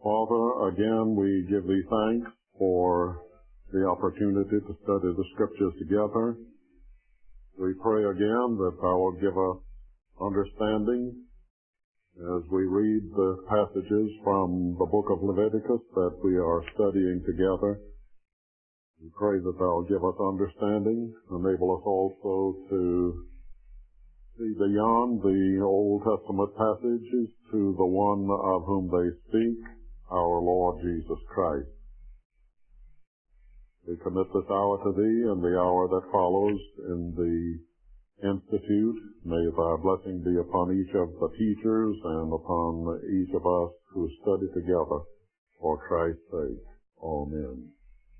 Father, again we give thee thanks for the opportunity to study the Scriptures together. We pray again that thou wilt give us understanding as we read the passages from the book of Leviticus that we are studying together. We pray that thou wilt give us understanding, enable us also to see beyond the Old Testament passages to the one of whom they speak, our Lord Jesus Christ. We commit this hour to thee and the hour that follows in the Institute. May thy blessing be upon each of the teachers and upon each of us who study together for Christ's sake. Amen.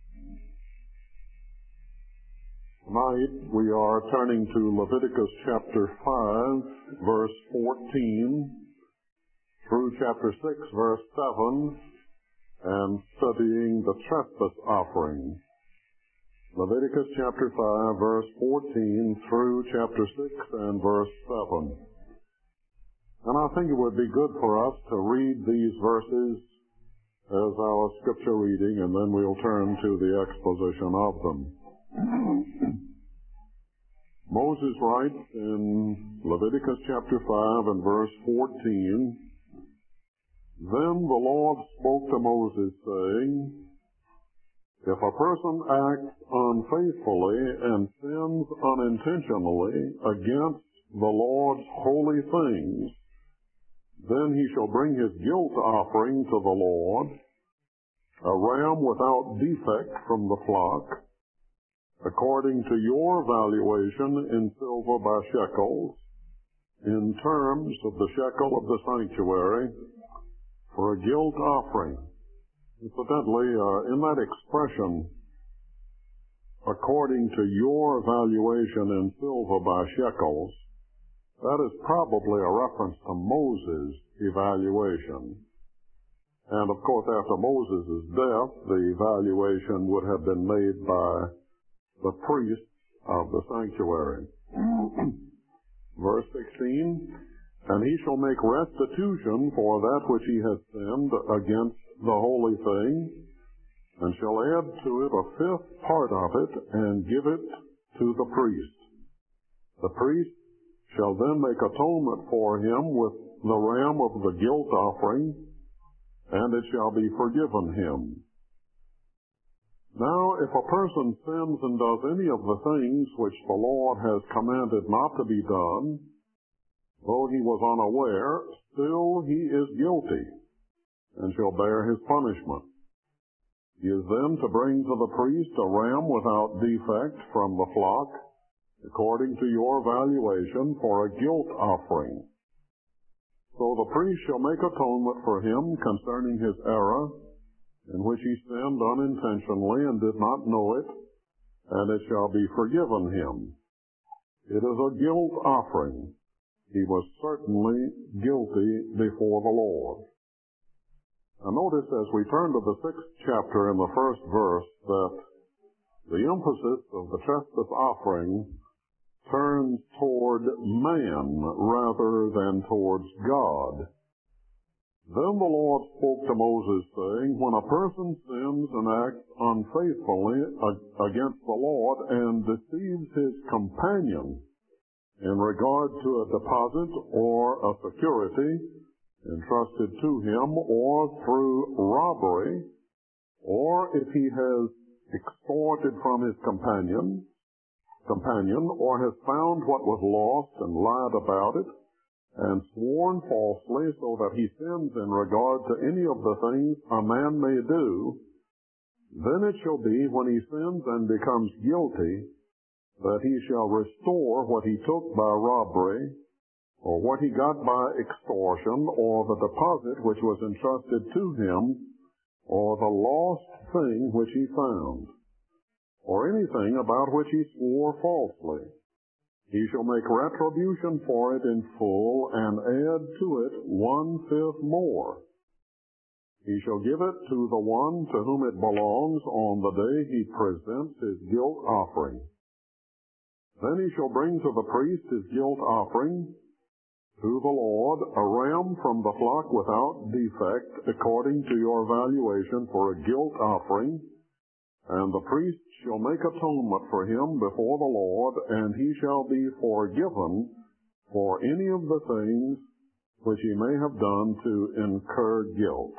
Tonight we are turning to Leviticus chapter 5, verse 14, through chapter 6, verse 7, and studying the trespass offering. Leviticus chapter 5, verse 14, through chapter 6 and verse 7. And I think it would be good for us to read these verses as our scripture reading, and then we'll turn to the exposition of them. Moses writes in Leviticus chapter 5 and verse 14, Then the Lord spoke to Moses, saying, If a person acts unfaithfully and sins unintentionally against the Lord's holy things, then he shall bring his guilt offering to the Lord, a ram without defect from the flock, according to your valuation in silver by shekels, in terms of the shekel of the sanctuary, for a guilt offering. Incidentally, in that expression, according to your valuation in silver by shekels, that is probably a reference to Moses' evaluation. And of course, after Moses' death, the valuation would have been made by the priests of the sanctuary. Verse 16, And he shall make restitution for that which he has sinned against the holy thing, and shall add to it a fifth part of it, and give it to the priest. The priest shall then make atonement for him with the ram of the guilt offering, and it shall be forgiven him. Now, if a person sins and does any of the things which the Lord has commanded not to be done, though he was unaware, still he is guilty, and shall bear his punishment. He is then to bring to the priest a ram without defect from the flock, according to your valuation, for a guilt offering. So the priest shall make atonement for him concerning his error, in which he sinned unintentionally and did not know it, and it shall be forgiven him. It is a guilt offering. He was certainly guilty before the Lord. Now notice as we turn to the 6th chapter in the first verse that the emphasis of the trespass offering turns toward man rather than towards God. Then the Lord spoke to Moses, saying, When a person sins and acts unfaithfully against the Lord and deceives his companion in regard to a deposit or a security entrusted to him, or through robbery, or if he has extorted from his companion, or has found what was lost and lied about it, and sworn falsely, so that he sins in regard to any of the things a man may do, then it shall be, when he sins and becomes guilty, that he shall restore what he took by robbery, or what he got by extortion, or the deposit which was entrusted to him, or the lost thing which he found, or anything about which he swore falsely. He shall make retribution for it in full, and add to it 1/5 more. He shall give it to the one to whom it belongs on the day he presents his guilt offering. Then he shall bring to the priest his guilt offering, to the Lord a ram from the flock without defect, according to your valuation, for a guilt offering. And the priest shall make atonement for him before the Lord, and he shall be forgiven for any of the things which he may have done to incur guilt.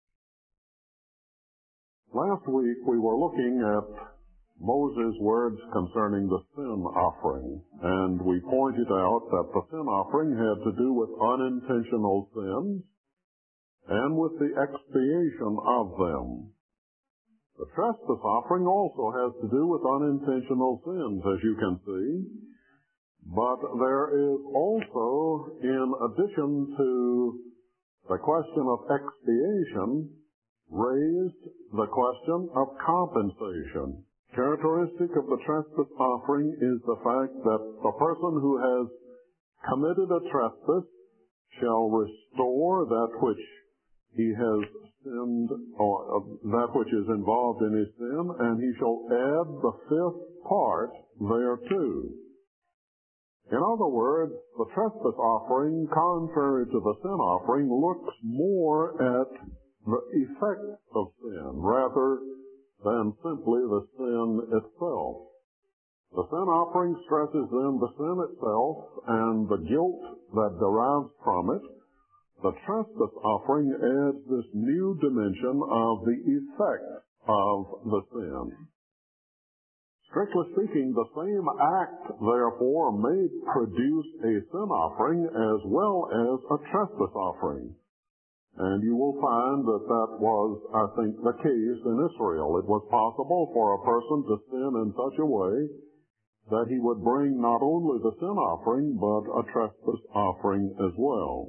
Last week we were looking at Moses' words concerning the sin offering, and we pointed out that the sin offering had to do with unintentional sins and with the expiation of them. The trespass offering also has to do with unintentional sins, as you can see, but there is also, in addition to the question of expiation, raised the question of compensation. Characteristic of the trespass offering is the fact that the person who has committed a trespass shall restore that which he has sinned, or that which is involved in his sin, and he shall add the fifth part thereto. In other words, the trespass offering, contrary to the sin offering, looks more at the effects of sin rather than simply the sin itself. The sin offering stresses then the sin itself and the guilt that derives from it. The trespass offering adds this new dimension of the effects of the sin. Strictly speaking, the same act, therefore, may produce a sin offering as well as a trespass offering. And you will find that that was, I think, the case in Israel. It was possible for a person to sin in such a way that he would bring not only the sin offering, but a trespass offering as well.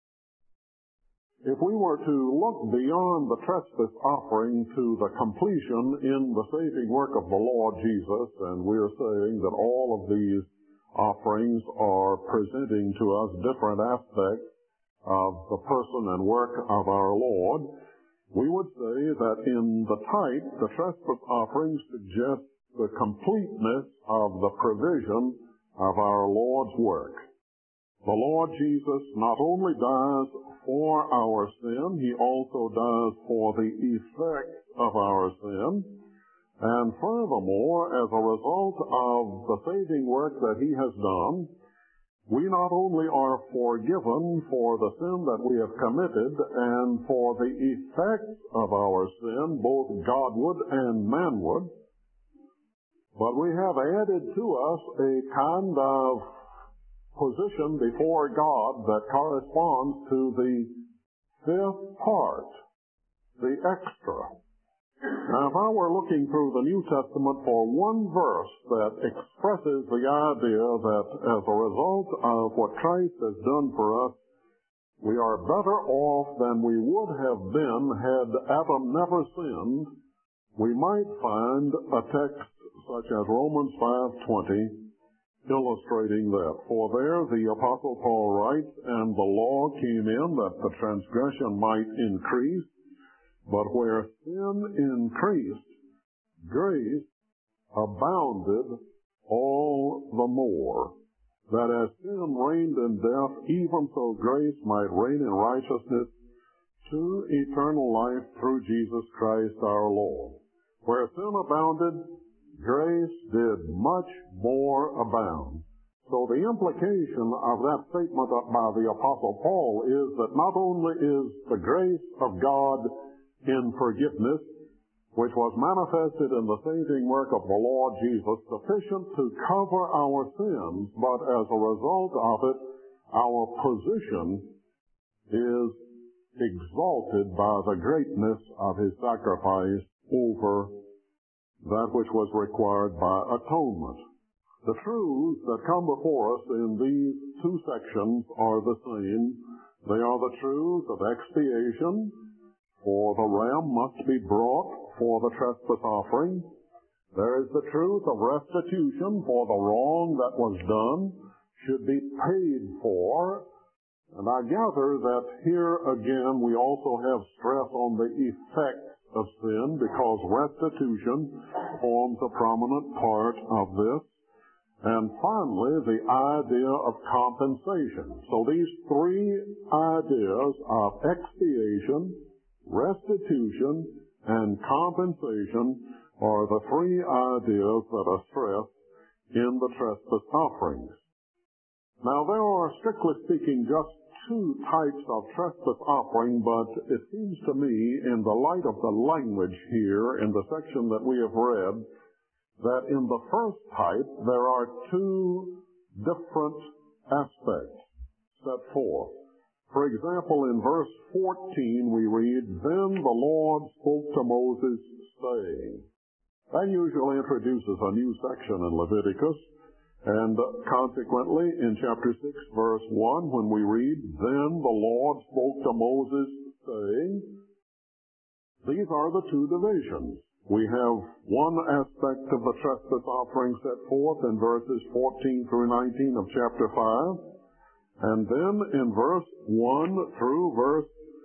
If we were to look beyond the trespass offering to the completion in the saving work of the Lord Jesus, and we are saying that all of these offerings are presenting to us different aspects of the person and work of our Lord, we would say that in the type, the trespass offering suggests the completeness of the provision of our Lord's work. The Lord Jesus not only dies for our sin, he also dies for the effects of our sin, and furthermore, as a result of the saving work that he has done, we not only are forgiven for the sin that we have committed and for the effects of our sin, both Godward and manward, but we have added to us a kind of position before God that corresponds to the fifth part, the extra. Now, if I were looking through the New Testament for one verse that expresses the idea that as a result of what Christ has done for us, we are better off than we would have been had Adam never sinned, we might find a text such as Romans 5:20 illustrating that. For there the Apostle Paul writes, "And the law came in that the transgression might increase, but where sin increased, grace abounded all the more. That as sin reigned in death, even so grace might reign in righteousness to eternal life through Jesus Christ our Lord." Where sin abounded, grace did much more abound. So the implication of that statement by the Apostle Paul is that not only is the grace of God in forgiveness, which was manifested in the saving work of the Lord Jesus, sufficient to cover our sins, but as a result of it, our position is exalted by the greatness of his sacrifice over that which was required by atonement. The truths that come before us in these two sections are the same. They are the truths of expiation, for the ram must be brought for the trespass offering. There is the truth of restitution, for the wrong that was done should be paid for. And I gather that here again we also have stress on the effects of sin, because restitution forms a prominent part of this. and finally the idea of compensation. So these three ideas of expiation, restitution, and compensation are the three ideas that are stressed in the trespass offerings. Now, there are, strictly speaking, just two types of trespass offering, but it seems to me, in the light of the language here in the section that we have read, that in the first type there are two different aspects set forth. For example, in verse 14 we read, "Then the Lord spoke to Moses, saying." That usually introduces a new section in Leviticus, and consequently in chapter 6, verse 1, when we read, "Then the Lord spoke to Moses, saying," these are the two divisions. We have one aspect of the trespass offering set forth in verses 14 through 19 of chapter 5, and then in verse 1 through verse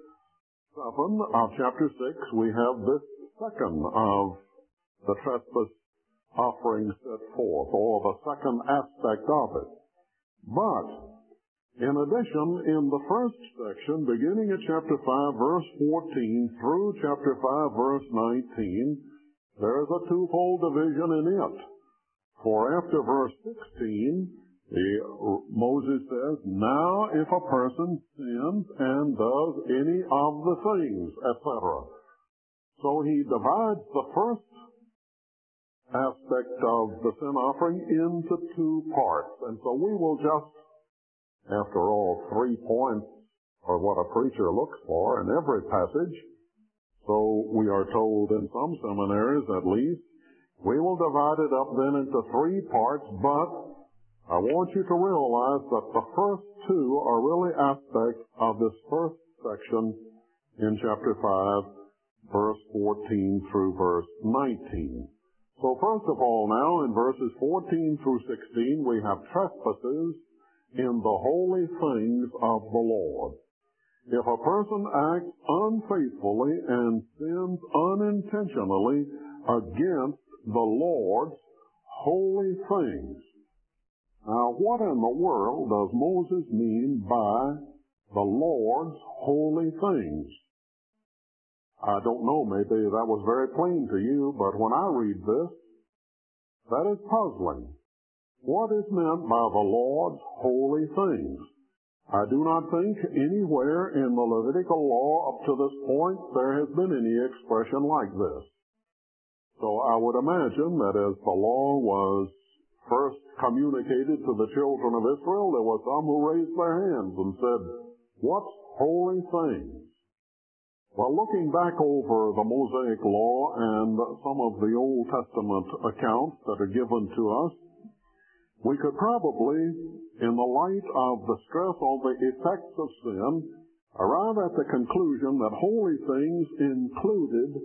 7 of chapter 6, we have this second of the trespass offering set forth, or the second aspect of it. But, in addition, in the first section, beginning at chapter 5, verse 14, through chapter 5, verse 19, there is a twofold division in it. For after verse 16, Moses says, "Now if a person sins and does any of the things," etc. So he divides the first aspect of the sin offering into two parts. And so we will just, after all, 3 points are what a preacher looks for in every passage. So we are told in some seminaries at least. We will divide it up then into 3 parts, but I want you to realize that the first two are really aspects of this first section in chapter 5, verse 14 through verse 19. So first of all now, in verses 14 through 16, we have trespasses in the holy things of the Lord. If a person acts unfaithfully and sins unintentionally against the Lord's holy things. Now, what in the world does Moses mean by the Lord's holy things? I don't know, maybe that was very plain to you, but when I read this, that is puzzling. What is meant by the Lord's holy things? I do not think anywhere in the Levitical law up to this point there has been any expression like this. So I would imagine that as the law was first communicated to the children of Israel, there were some who raised their hands and said, "What's holy things?" Well, looking back over the Mosaic Law and some of the Old Testament accounts that are given to us, we could probably, in the light of the stress on the effects of sin, arrive at the conclusion that holy things included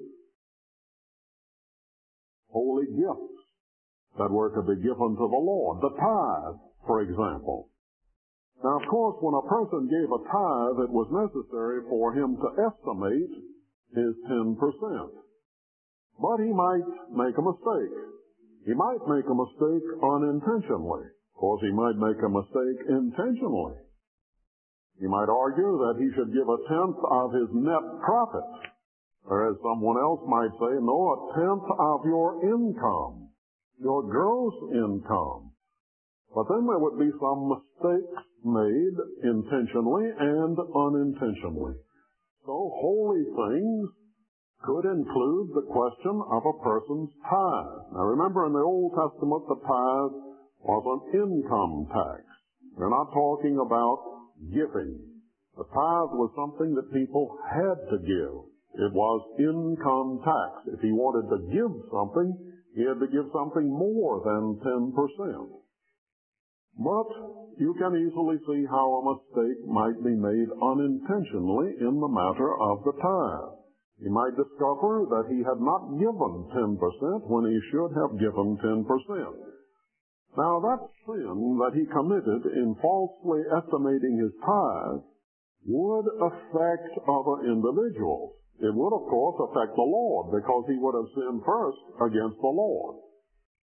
holy gifts that were to be given to the Lord. The tithe, for example. Now, of course, when a person gave a tithe, it was necessary for him to estimate his 10%. But he might make a mistake. He might make a mistake unintentionally. Of course, he might make a mistake intentionally. He might argue that he should give 1/10 of his net profit, whereas someone else might say, no, 1/10 of your income, your gross income. But then there would be some mistakes made intentionally and unintentionally. So holy things could include the question of a person's tithe. Now remember, in the Old Testament, the tithe was an income tax. We're not talking about giving. The tithe was something that people had to give. It was income tax. If he wanted to give something, he had to give something more than 10%. But you can easily see how a mistake might be made unintentionally in the matter of the tithe. He might discover that he had not given 10% when he should have given 10%. Now that sin that he committed in falsely estimating his tithe would affect other individuals. It would, of course, affect the Lord, because he would have sinned first against the Lord.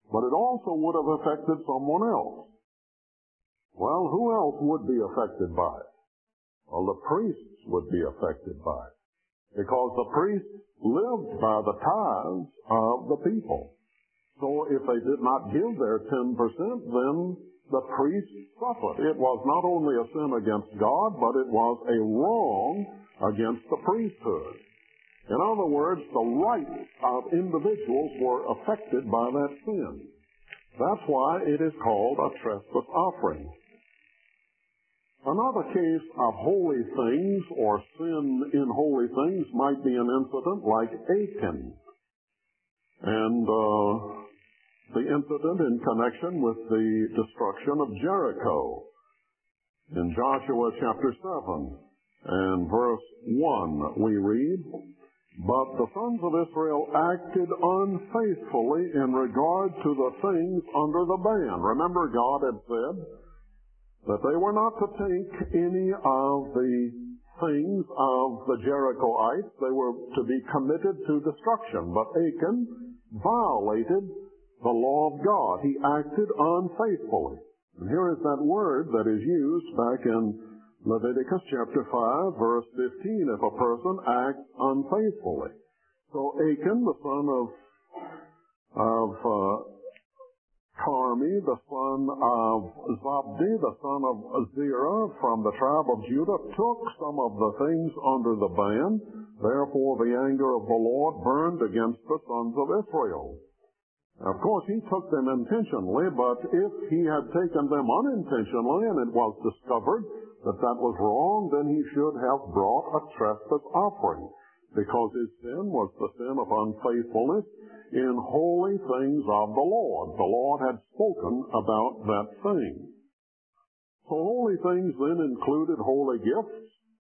but it also would have affected someone else. Well, who else would be affected by it? Well, the priests would be affected by it, because the priests lived by the tithes of the people. So if they did not give their 10%, then the priests suffered. It was not only a sin against God, but it was a wrong against the priesthood. In other words, the rights of individuals were affected by that sin. That's why it is called a trespass offering. Another case of holy things or sin in holy things might be an incident like Achan. And the incident in connection with the destruction of Jericho. In Joshua chapter 7 and verse 1, we read, "But the sons of Israel acted unfaithfully in regard to the things under the ban." Remember, God had said that they were not to take any of the things of the Jerichoites. They were to be committed to destruction. But Achan violated the law of God. He acted unfaithfully. And here is that word that is used back in Leviticus chapter 5, verse 15, if a person acts unfaithfully. So Achan, the son of Carmi, the son of Zabdi, the son of Zerah from the tribe of Judah, took some of the things under the ban. Therefore the anger of the Lord burned against the sons of Israel. Of course, he took them intentionally, but if he had taken them unintentionally and it was discovered that that was wrong, then he should have brought a trespass offering, because his sin was the sin of unfaithfulness in holy things of the Lord. The Lord had spoken about that thing. So holy things then included holy gifts,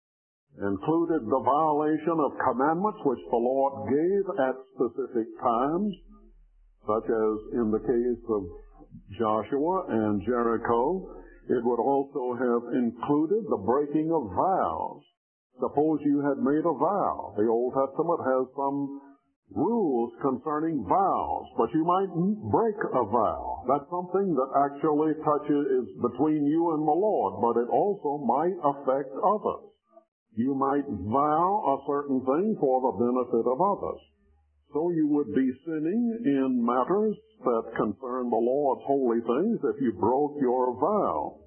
included the violation of commandments which the Lord gave at specific times, such as in the case of Joshua and Jericho. It would also have included the breaking of vows. Suppose you had made a vow. The Old Testament has some rules concerning vows, but you might break a vow. That's something that actually is between you and the Lord, but it also might affect others. You might vow a certain thing for the benefit of others. So you would be sinning in matters that concern the Lord's holy things if you broke your vow.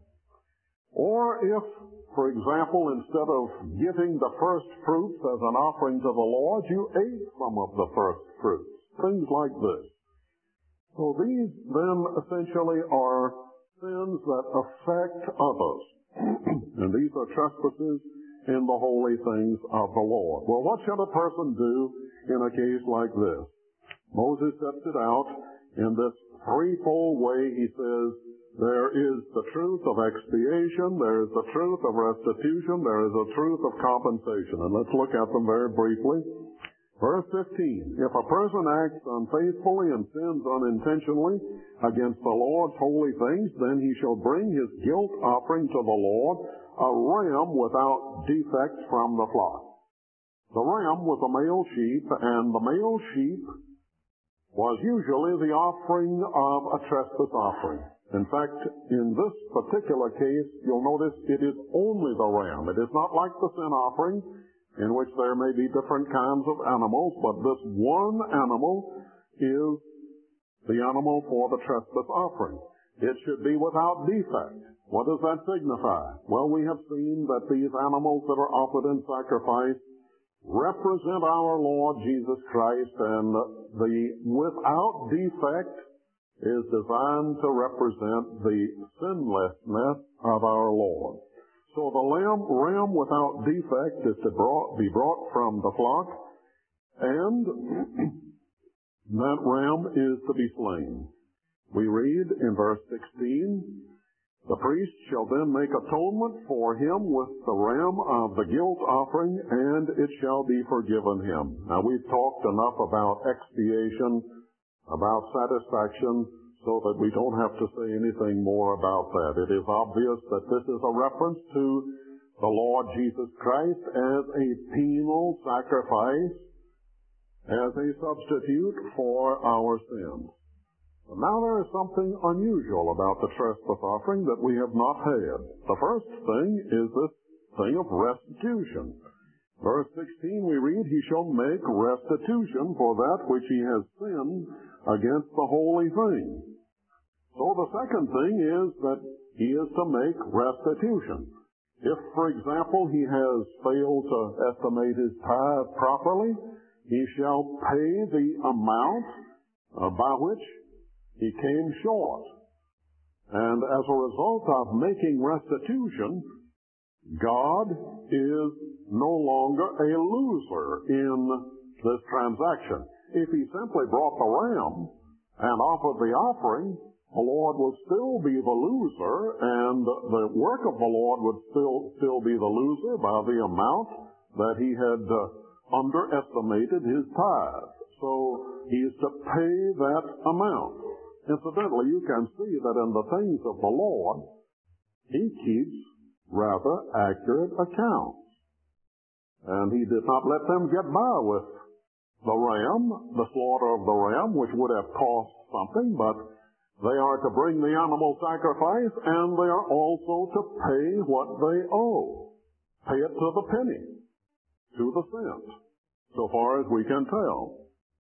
Or if, for example, instead of giving the first fruits as an offering to the Lord, you ate some of the first fruits. Things like this. So these then essentially are sins that affect others. And these are trespasses in the holy things of the Lord. Well, what should a person do in a case like this? Moses sets it out in this threefold way. He says, there is the truth of expiation, there is the truth of restitution, there is the truth of compensation. And let's look at them very briefly. Verse 15, if a person acts unfaithfully and sins unintentionally against the Lord's holy things, then he shall bring his guilt offering to the Lord, a ram without defect from the flock. The ram was a male sheep, and the male sheep was usually the offering of a trespass offering. In fact, in this particular case, you'll notice it is only the ram. It is not like the sin offering, in which there may be different kinds of animals, but this one animal is the animal for the trespass offering. It should be without defect. What does that signify? Well, we have seen that these animals that are offered in sacrifice represent our Lord Jesus Christ, and the without defect is designed to represent the sinlessness of our Lord. So the ram without defect is to be brought from the flock, and that ram is to be slain. We read in verse 16, the priest shall then make atonement for him with the ram of the guilt offering, and it shall be forgiven him. Now, we've talked enough about expiation, about satisfaction, so that we don't have to say anything more about that. It is obvious that this is a reference to the Lord Jesus Christ as a penal sacrifice, as a substitute for our sins. Now there is something unusual about the trespass offering that we have not had. The first thing is this thing of restitution. Verse 16 we read, "He shall make restitution for that which he has sinned against the holy thing." So the second thing is that he is to make restitution. If, for example, he has failed to estimate his tithe properly, he shall pay the amount by which he came short. And as a result of making restitution, God is no longer a loser in this transaction. If he simply brought the ram and offered the offering, the Lord would still be the loser, and the work of the Lord would still be the loser by the amount that he had underestimated his tithe. So he is to pay that amount. Incidentally, you can see that in the things of the Lord, he keeps rather accurate accounts. And he did not let them get by with the ram, the slaughter of the ram, which would have cost something, but they are to bring the animal sacrifice, and they are also to pay what they owe. Pay it to the penny, to the cent, so far as we can tell.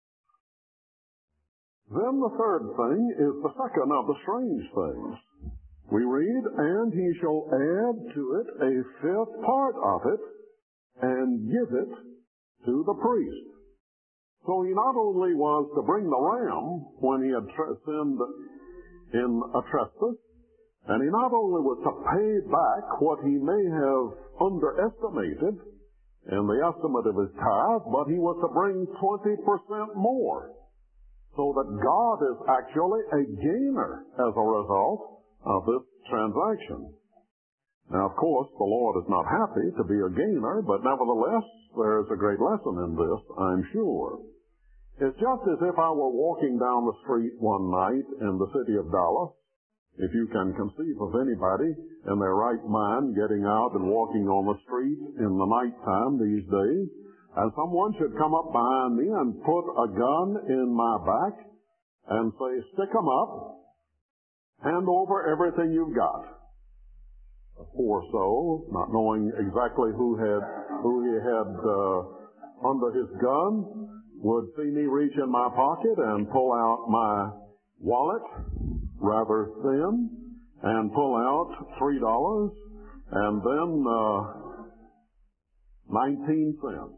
Then the third thing is the second of the strange things. We read, "And he shall add to it a fifth part of it, and give it to the priest." So he not only was to bring the ram when he had sinned in a trespass, and he not only was to pay back what he may have underestimated in the estimate of his tithe, but he was to bring 20% more, so that God is actually a gainer as a result of this transaction. Now, of course, the Lord is not happy to be a gainer, but nevertheless, there is a great lesson in this, I'm sure. It's just as if I were walking down the street one night in the city of Dallas. If you can conceive of anybody in their right mind getting out and walking on the street in the nighttime these days, and someone should come up behind me and put a gun in my back and say, "Stick 'em up, hand over everything you've got." A poor soul, not knowing exactly who he had under his gun, would see me reach in my pocket and pull out my wallet, rather thin, and pull out $3 and then 19 cents.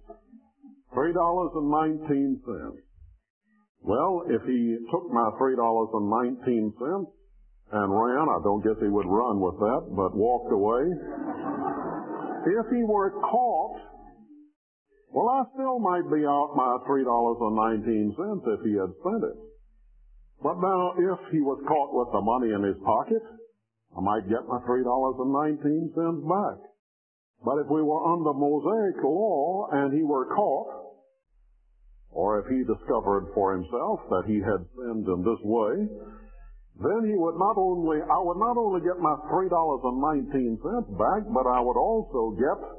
$3.19. Well, if he took my $3.19 and ran, I don't guess he would run with that, but walked away. If he were caught, well, I still might be out my $3.19 if he had spent it. But now, if he was caught with the money in his pocket, I might get my $3.19 back. But if we were under Mosaic law and he were caught, or if he discovered for himself that he had sinned in this way, then I would not only get my $3.19 back, but I would also get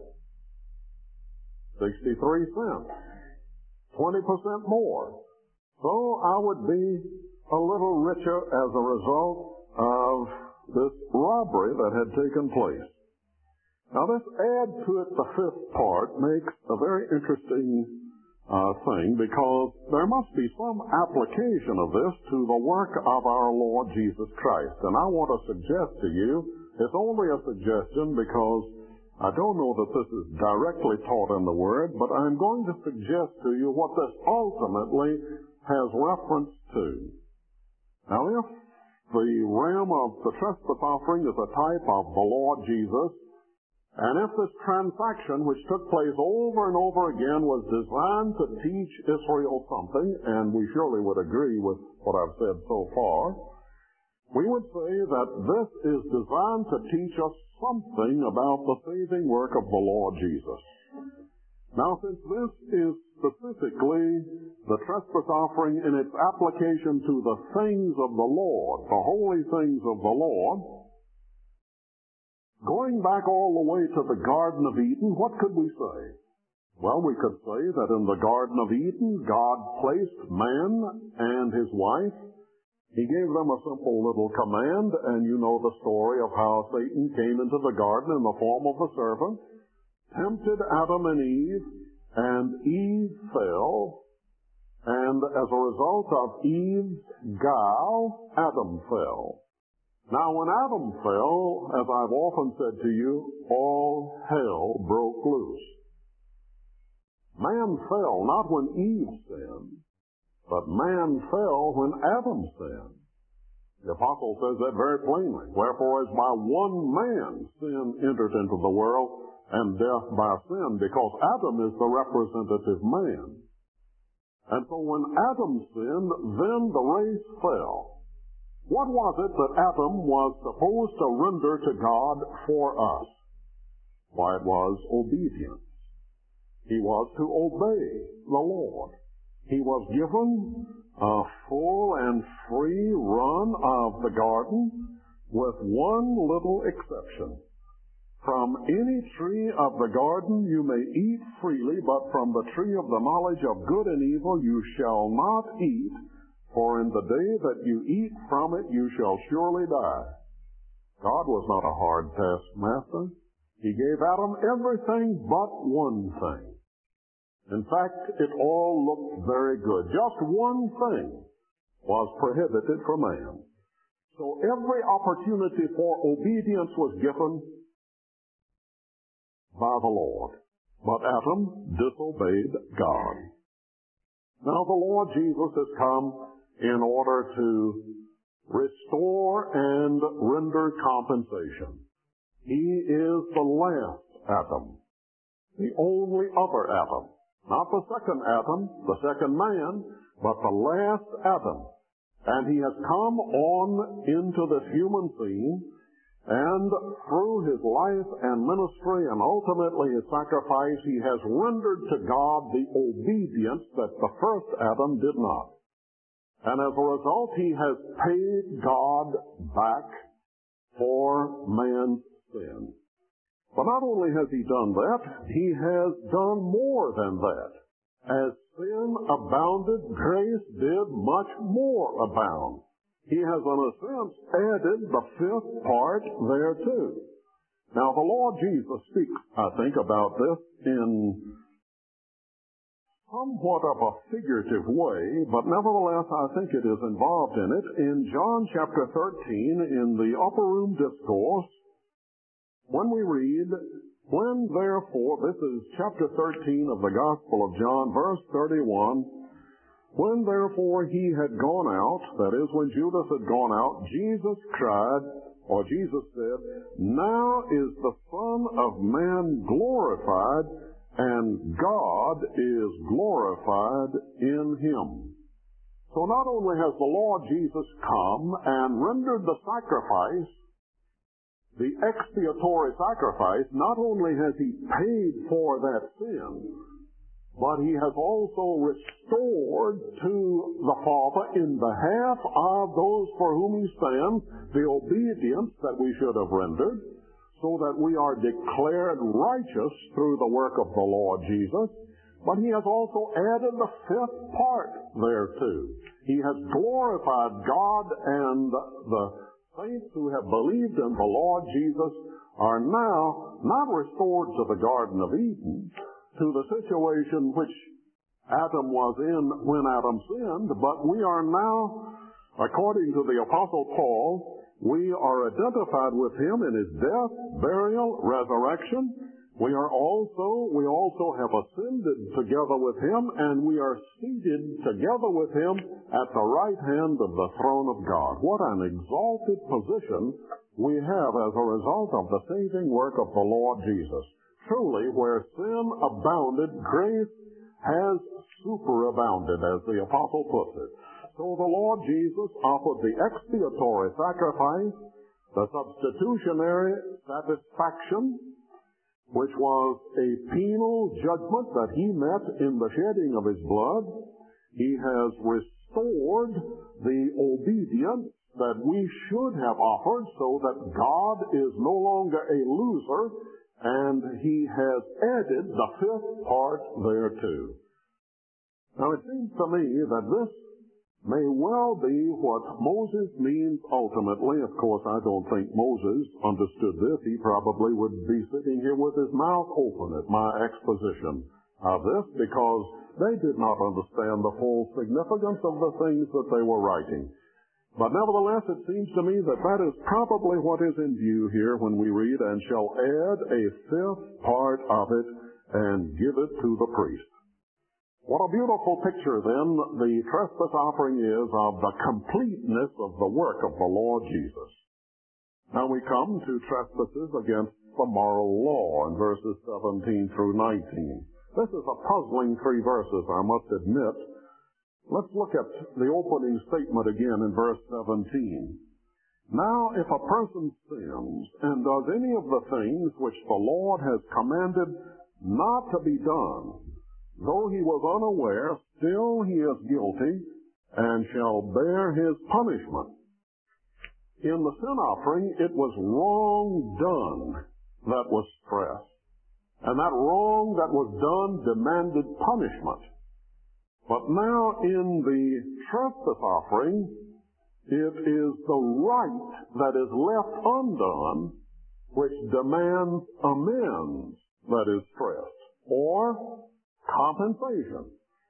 63 cents, 20% more. So I would be a little richer as a result of this robbery that had taken place. Now this add to it the fifth part makes a very interesting thing, because there must be some application of this to the work of our Lord Jesus Christ. And I want to suggest to you, it's only a suggestion because I don't know that this is directly taught in the Word, but I'm going to suggest to you what this ultimately has reference to. Now, if the ram of the trespass offering is a type of the Lord Jesus, and if this transaction, which took place over and over again, was designed to teach Israel something, and we surely would agree with what I've said so far, we would say that this is designed to teach us something about the saving work of the Lord Jesus. Now, since this is specifically the trespass offering in its application to the things of the Lord, the holy things of the Lord, going back all the way to the Garden of Eden, what could we say? Well, we could say that in the Garden of Eden, God placed man and his wife He gave them a simple little command, and you know the story of how Satan came into the garden in the form of a serpent, tempted Adam and Eve fell, and as a result of Eve's guile, Adam fell. Now, when Adam fell, as I've often said to you, all hell broke loose. Man fell not when Eve sinned, but man fell when Adam sinned. The apostle says that very plainly. Wherefore, as by one man sin entered into the world, and death by sin, because Adam is the representative man. And so when Adam sinned, then the race fell. What was it that Adam was supposed to render to God for us? Why, it was obedience. He was to obey the Lord. He was given a full and free run of the garden with one little exception. From any tree of the garden you may eat freely, but from the tree of the knowledge of good and evil you shall not eat, for in the day that you eat from it you shall surely die. God was not a hard taskmaster. He gave Adam everything but one thing. In fact, it all looked very good. Just one thing was prohibited for man. So every opportunity for obedience was given by the Lord. But Adam disobeyed God. Now the Lord Jesus has come in order to restore and render compensation. He is the last Adam, the only other Adam. Not the second Adam, the second man, but the last Adam. And he has come on into this human scene, and through his life and ministry and ultimately his sacrifice, he has rendered to God the obedience that the first Adam did not. And as a result, he has paid God back for man's sin. But not only has he done that, he has done more than that. As sin abounded, grace did much more abound. He has, in a sense, added the fifth part thereto. Now, the Lord Jesus speaks, I think, about this in somewhat of a figurative way, but nevertheless, I think it is involved in it. In John chapter 13, in the Upper Room Discourse, when we read, when therefore, this is chapter 13 of the Gospel of John, verse 31, when therefore he had gone out, that is, when Judas had gone out, Jesus cried, or Jesus said, now is the Son of Man glorified, and God is glorified in him. So not only has the Lord Jesus come and rendered the sacrifice, the expiatory sacrifice, not only has he paid for that sin, but he has also restored to the Father in behalf of those for whom he stands the obedience that we should have rendered, so that we are declared righteous through the work of the Lord Jesus. But he has also added the fifth part thereto. He has glorified God, and the saints who have believed in the Lord Jesus are now not restored to the Garden of Eden, to the situation which Adam was in when Adam sinned, but we are now, according to the Apostle Paul, we are identified with him in his death, burial, resurrection. We also have ascended together with him, and we are seated together with him at the right hand of the throne of God. What an exalted position we have as a result of the saving work of the Lord Jesus. Truly, where sin abounded, grace has superabounded, as the apostle puts it. So the Lord Jesus offered the expiatory sacrifice, the substitutionary satisfaction, which was a penal judgment that he met in the shedding of his blood. He has restored the obedience that we should have offered, so that God is no longer a loser, and he has added the fifth part thereto. Now, it seems to me that may well be what Moses means ultimately. Of course, I don't think Moses understood this. He probably would be sitting here with his mouth open at my exposition of this, because they did not understand the full significance of the things that they were writing. But nevertheless, it seems to me that that is probably what is in view here when we read, "And shall add a fifth part of it, and give it to the priest." What a beautiful picture, then, the trespass offering is of the completeness of the work of the Lord Jesus. Now we come to trespasses against the moral law in verses 17 through 19. This is a puzzling 3 verses, I must admit. Let's look at the opening statement again in verse 17. "Now if a person sins and does any of the things which the Lord has commanded not to be done, though he was unaware, still he is guilty, and shall bear his punishment." In the sin offering, it was wrong done that was stressed. And that wrong that was done demanded punishment. But now in the trespass offering, it is the right that is left undone which demands amends that is stressed, or compensation.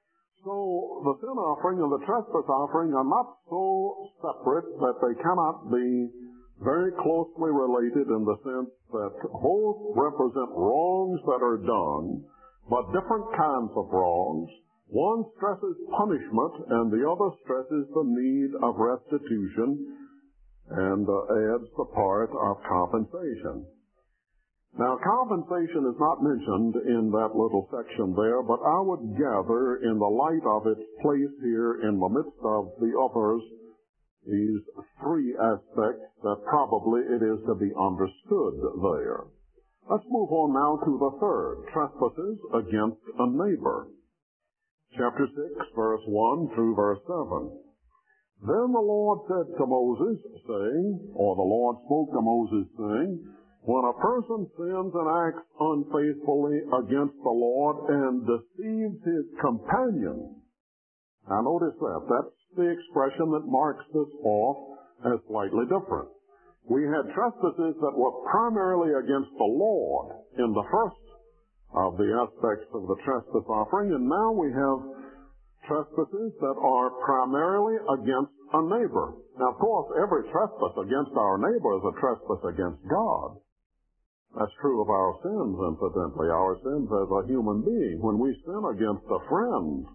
So the sin offering and the trespass offering are not so separate that they cannot be very closely related in the sense that both represent wrongs that are done, but different kinds of wrongs. One stresses punishment, and the other stresses the need of restitution and adds the part of compensation. Now, compensation is not mentioned in that little section there, but I would gather, in the light of its place here in the midst of the others, these 3 aspects, that probably it is to be understood there. Let's move on now to the 3rd, trespasses against a neighbor. Chapter 6, verse 1 through verse 7. "Then the Lord said to Moses, saying," or the Lord spoke to Moses, saying, "When a person sins and acts unfaithfully against the Lord and deceives his companion." Now notice that. That's the expression that marks this off as slightly different. We had trespasses that were primarily against the Lord in the first of the aspects of the trespass offering, and now we have trespasses that are primarily against a neighbor. Now, of course, every trespass against our neighbor is a trespass against God. That's true of our sins, incidentally, our sins as a human being. When we sin against a friend,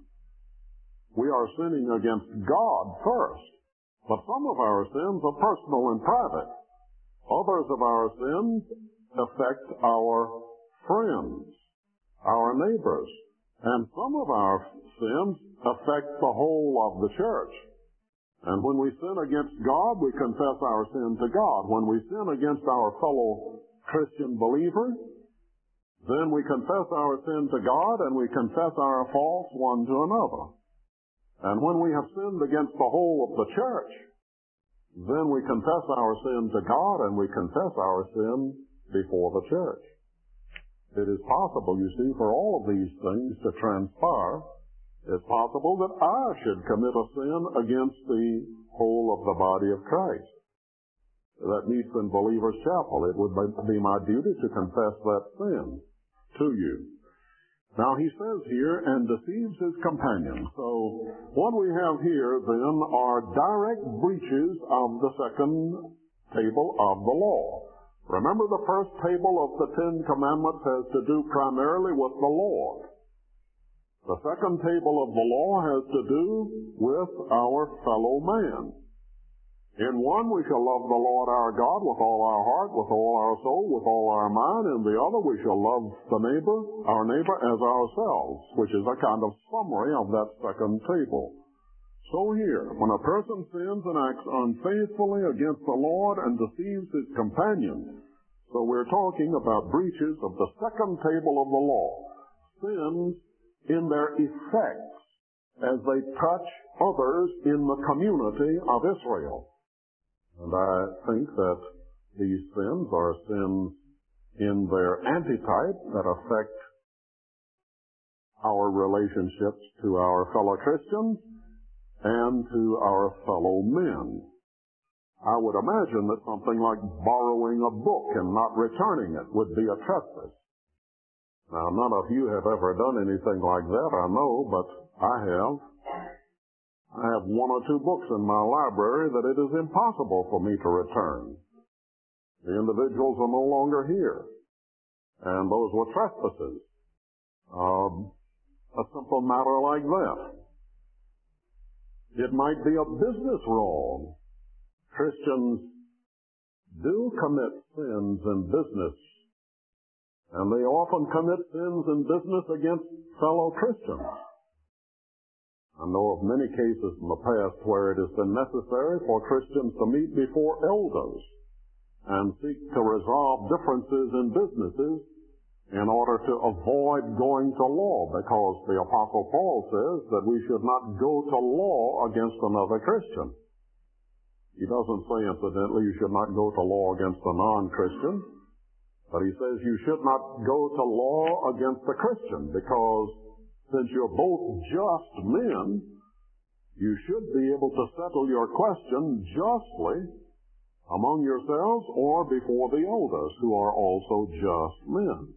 we are sinning against God first. But some of our sins are personal and private. Others of our sins affect our friends, our neighbors, and some of our sins affect the whole of the church. And when we sin against God, we confess our sin to God. When we sin against our fellow Christian believer, then we confess our sin to God and we confess our faults one to another. And when we have sinned against the whole of the church, then we confess our sin to God and we confess our sin before the church. It is possible, you see, for all of these things to transpire. It's possible that I should commit a sin against the whole of the body of Christ that meets in Believers' Chapel. It would be my duty to confess that sin to you. Now, he says here, and deceives his companion. So, what we have here, then, are direct breaches of the second table of the law. Remember, the first table of the 10 Commandments has to do primarily with the Lord. The second table of the law has to do with our fellow man. In one, we shall love the Lord our God with all our heart, with all our soul, with all our mind. In the other, we shall love our neighbor as ourselves, which is a kind of summary of that second table. So here, when a person sins and acts unfaithfully against the Lord and deceives his companion, so we're talking about breaches of the second table of the law, sins in their effects as they touch others in the community of Israel. And I think that these sins are sins in their antitype that affect our relationships to our fellow Christians, and to our fellow men. I would imagine that something like borrowing a book and not returning it would be a trespass. Now, none of you have ever done anything like that, I know, but I have. I have one or two books in my library that it is impossible for me to return. The individuals are no longer here, and those were trespasses. A simple matter like that. It might be a business wrong. Christians do commit sins in business, and they often commit sins in business against fellow Christians. I know of many cases in the past where it has been necessary for Christians to meet before elders and seek to resolve differences in businesses in order to avoid going to law, because the Apostle Paul says that we should not go to law against another Christian. He doesn't say, incidentally, you should not go to law against a non-Christian, but he says you should not go to law against a Christian, because since you're both just men, you should be able to settle your question justly among yourselves or before the elders, who are also just men.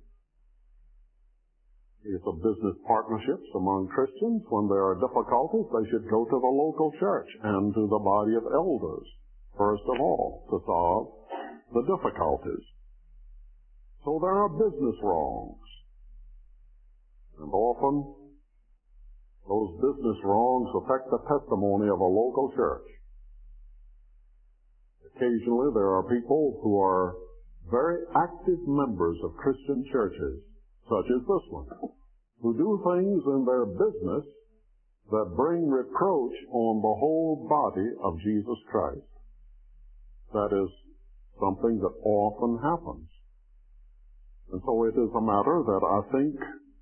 It's a business partnerships among Christians. When there are difficulties, they should go to the local church and to the body of elders, first of all, to solve the difficulties. So there are business wrongs. And often, those business wrongs affect the testimony of a local church. Occasionally, there are people who are very active members of Christian churches, such as this one, who do things in their business that bring reproach on the whole body of Jesus Christ. That is something that often happens. And so it is a matter that I think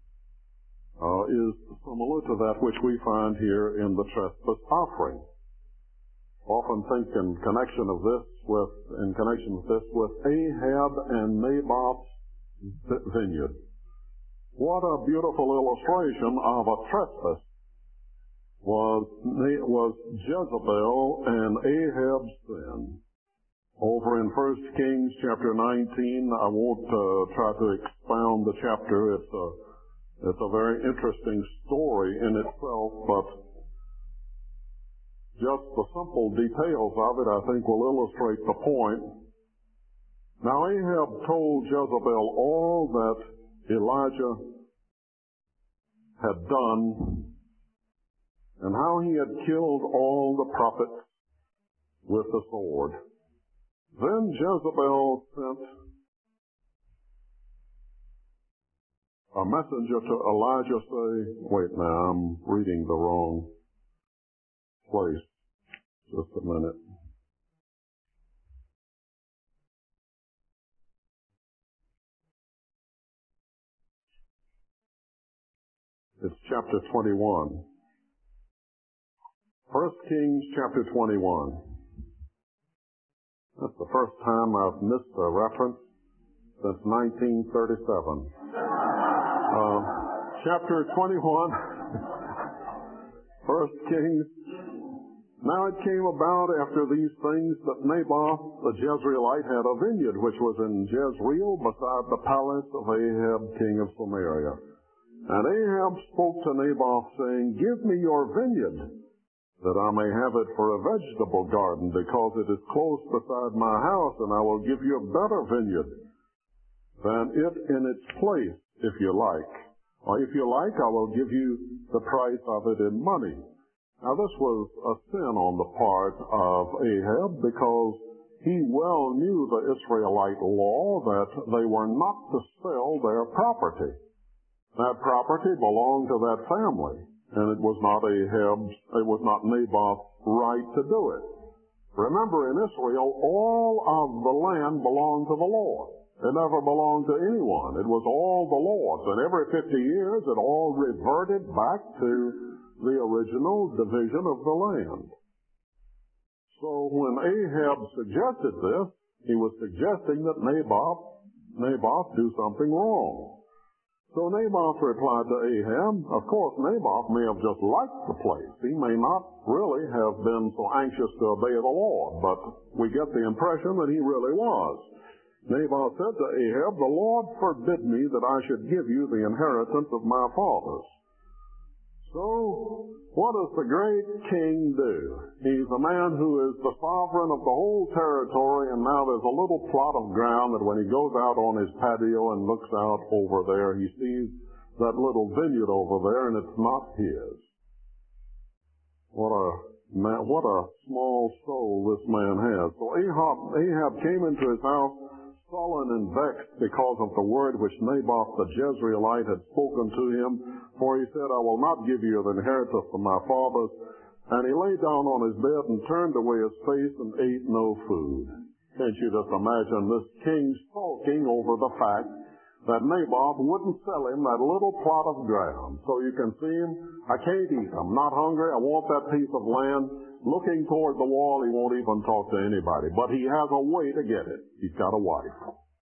is similar to that which we find here in the trespass offering. Often think in connection with this with Ahab and Naboth's vineyard. What a beautiful illustration of a trespass was Jezebel and Ahab's sin. Over in 1 Kings chapter 19, I won't try to expound the chapter. It's a very interesting story in itself, but just the simple details of it, I think, will illustrate the point. Now, Ahab told Jezebel all that Elijah had done and how he had killed all the prophets with the sword. Then Jezebel sent a messenger to Elijah, say, wait now, I'm reading the wrong place. Just a minute. It's chapter 21. 1 Kings chapter 21. That's the first time I've missed a reference since 1937. Chapter 21, 1 Kings. Now it came about after these things that Naboth the Jezreelite had a vineyard which was in Jezreel beside the palace of Ahab king of Samaria. And Ahab spoke to Naboth, saying, give me your vineyard, that I may have it for a vegetable garden, because it is close beside my house, and I will give you a better vineyard than it in its place, if you like. Or if you like, I will give you the price of it in money. Now this was a sin on the part of Ahab, because he well knew the Israelite law that they were not to sell their property. That property belonged to that family, and it was not Naboth's right to do it. Remember, in Israel, all of the land belonged to the Lord. It never belonged to anyone. It was all the Lord's. And every 50 years, it all reverted back to the original division of the land. So when Ahab suggested this, he was suggesting that Naboth do something wrong. So Naboth replied to Ahab. Of course, Naboth may have just liked the place. He may not really have been so anxious to obey the Lord, but we get the impression that he really was. Naboth said to Ahab, "The Lord forbid me that I should give you the inheritance of my fathers." So, what does the great king do? He's a man who is the sovereign of the whole territory, and now there's a little plot of ground that when he goes out on his patio and looks out over there, he sees that little vineyard over there, and it's not his. What a small soul this man has. So Ahab came into his house sullen and vexed because of the word which Naboth the Jezreelite had spoken to him. For he said, "I will not give you the inheritance of my fathers." And he lay down on his bed and turned away his face and ate no food. Can't you just imagine this king sulking over the fact that Naboth wouldn't sell him that little plot of ground? So you can see him, "I can't eat. I'm not hungry. I want that piece of land." Looking toward the wall, he won't even talk to anybody. But he has a way to get it. He's got a wife.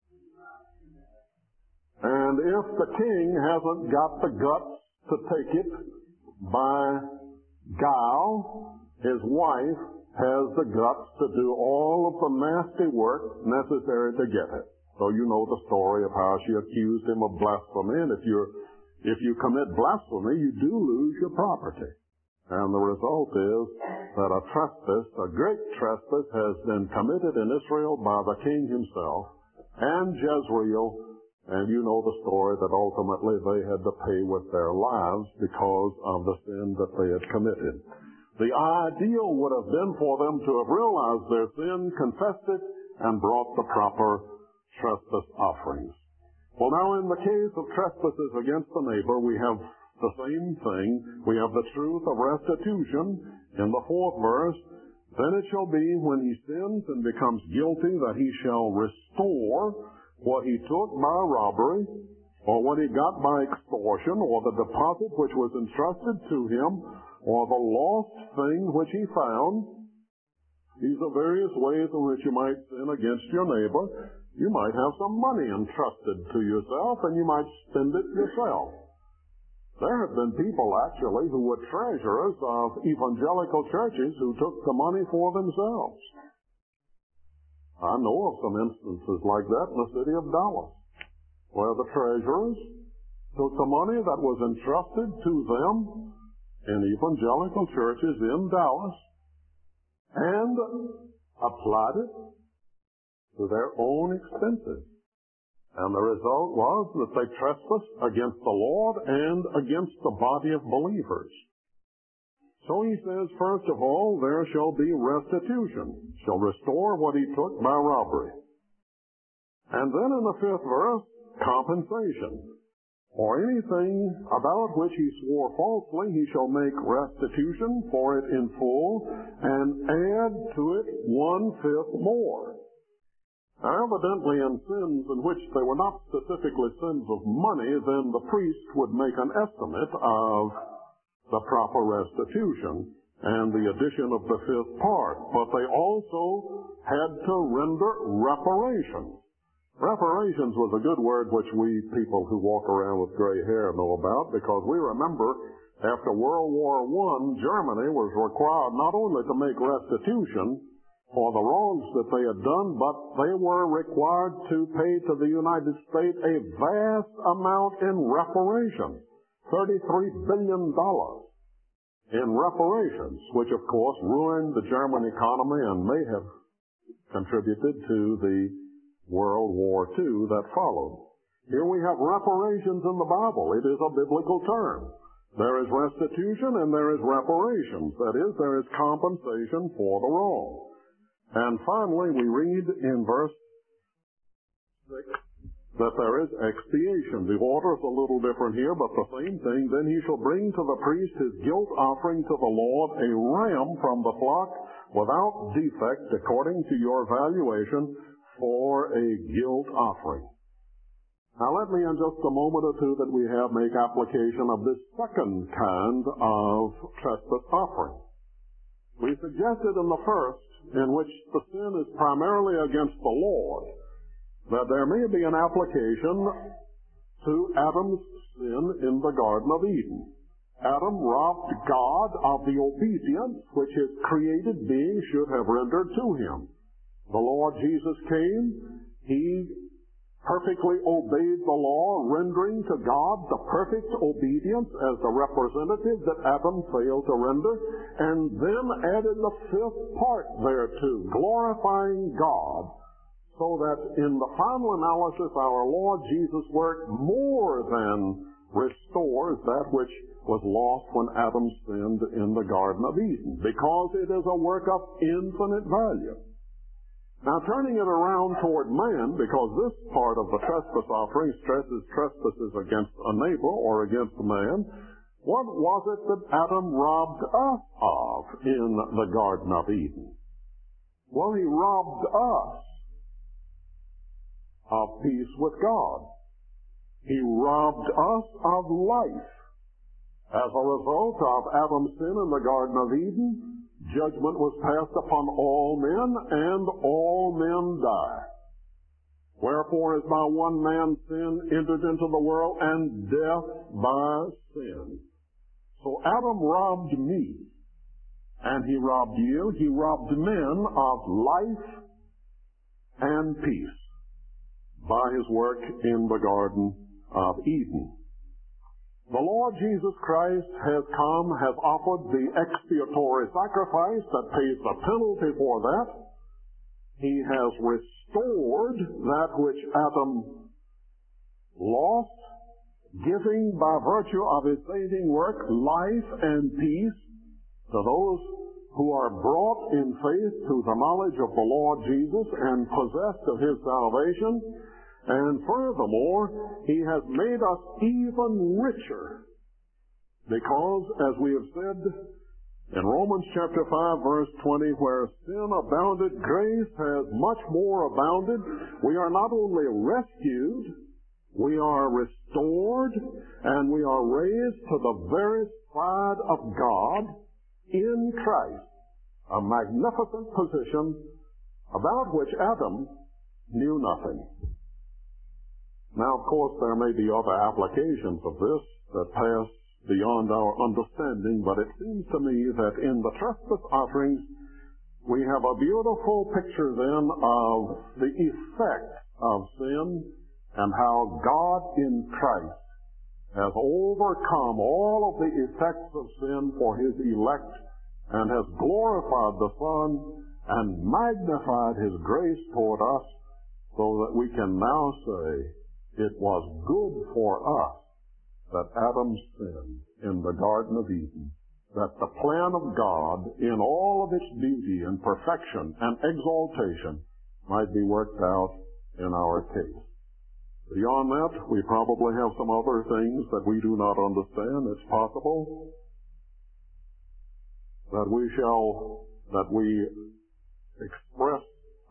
And if the king hasn't got the guts to take it by guile, his wife has the guts to do all of the nasty work necessary to get it. So you know the story of how she accused him of blasphemy. And if you commit blasphemy, you do lose your property. And the result is that a great trespass has been committed in Israel by the king himself and Jezreel. And you know the story that ultimately they had to pay with their lives because of the sin that they had committed. The ideal would have been for them to have realized their sin, confessed it, and brought the proper trespass offerings. Well, now in the case of trespasses against the neighbor, we have the same thing. We have the truth of restitution in the 4th verse. "Then it shall be when he sins and becomes guilty that he shall restore what he took by robbery, or what he got by extortion, or the deposit which was entrusted to him, or the lost thing which he found." These are various ways in which you might sin against your neighbor. You might have some money entrusted to yourself, and you might spend it yourself. There have been people, actually, who were treasurers of evangelical churches who took the money for themselves. I know of some instances like that in the city of Dallas, where the treasurers took the money that was entrusted to them in evangelical churches in Dallas and applied it to their own expenses. And the result was that they trespassed against the Lord and against the body of believers. So he says, first of all, there shall be restitution, shall restore what he took by robbery. And then in the 5th verse, compensation. For anything about which he swore falsely, he shall make restitution for it in full, and add to it 1/5 more. Now, evidently, in sins in which they were not specifically sins of money, then the priest would make an estimate of the proper restitution and the addition of the 5th part. But they also had to render reparations. Reparations was a good word which we people who walk around with gray hair know about, because we remember after World War I, Germany was required not only to make restitution for the wrongs that they had done, but they were required to pay to the United States a vast amount in reparations, $33 billion in reparations, which of course ruined the German economy and may have contributed to the World War II that followed. Here we have reparations in the Bible. It is a biblical term. There is restitution and there is reparations. That is, there is compensation for the wrong. And finally, we read in verse 6 that there is expiation. The order is a little different here, but the same thing. Then he shall bring to the priest his guilt offering to the Lord, a ram from the flock without defect, according to your valuation, for a guilt offering. Now let me, in just a moment or two that we have, make application of this second kind of trespass offering. We suggested in the first, in which the sin is primarily against the Lord, that there may be an application to Adam's sin in the Garden of Eden. Adam robbed God of the obedience which his created being should have rendered to him. The Lord Jesus came. He perfectly obeyed the law, rendering to God the perfect obedience as the representative that Adam failed to render, and then added the fifth part thereto, glorifying God, so that in the final analysis our Lord Jesus' work more than restores that which was lost when Adam sinned in the Garden of Eden, because it is a work of infinite value. Now, turning it around toward man, because this part of the trespass offering stresses trespasses against a neighbor or against man, what was it that Adam robbed us of in the Garden of Eden? Well, he robbed us of peace with God. He robbed us of life. As a result of Adam's sin in the Garden of Eden, judgment was passed upon all men, and all men die. Wherefore, as by one man sin entered into the world, and death by sin. So Adam robbed me, and he robbed you. He robbed men of life and peace by his work in the Garden of Eden. The Lord Jesus Christ has come, has offered the expiatory sacrifice that pays the penalty for that. He has restored that which Adam lost, giving by virtue of his saving work life and peace to those who are brought in faith to the knowledge of the Lord Jesus and possessed of his salvation. And furthermore, he has made us even richer, because, as we have said in Romans chapter 5, verse 20, where sin abounded, grace has much more abounded. We are not only rescued, we are restored, and we are raised to the very side of God in Christ, a magnificent position about which Adam knew nothing. Now, of course, there may be other applications of this that pass beyond our understanding, but it seems to me that in the trespass offerings, we have a beautiful picture then of the effect of sin and how God in Christ has overcome all of the effects of sin for his elect and has glorified the Son and magnified his grace toward us, so that we can now say, it was good for us that Adam sinned in the Garden of Eden, that the plan of God in all of its beauty and perfection and exaltation might be worked out in our case. Beyond that, we probably have some other things that we do not understand. It's possible that we express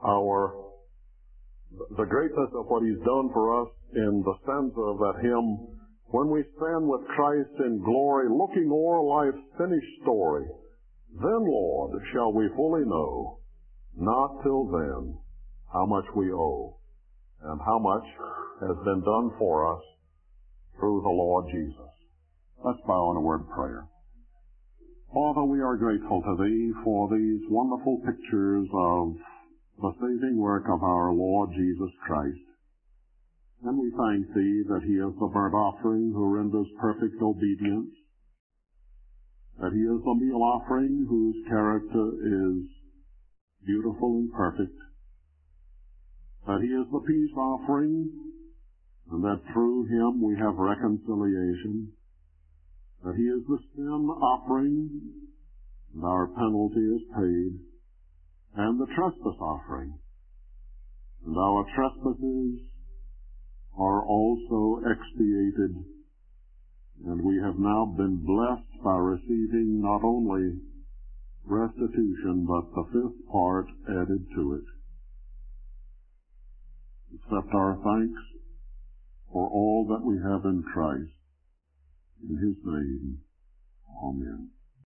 the greatness of what he's done for us in the sense of that him, when we stand with Christ in glory, looking o'er life's finished story, then, Lord, shall we fully know, not till then, how much we owe, and how much has been done for us through the Lord Jesus. Let's bow in a word of prayer. Father, we are grateful to Thee for these wonderful pictures of the saving work of our Lord Jesus Christ. And we thank Thee that He is the burnt offering who renders perfect obedience, that He is the meal offering whose character is beautiful and perfect, that He is the peace offering, and that through Him we have reconciliation, that He is the sin offering, and our penalty is paid, and the trespass offering, and our trespasses are also expiated, and we have now been blessed by receiving not only restitution, but the fifth part added to it. Accept our thanks for all that we have in Christ. In His name, amen.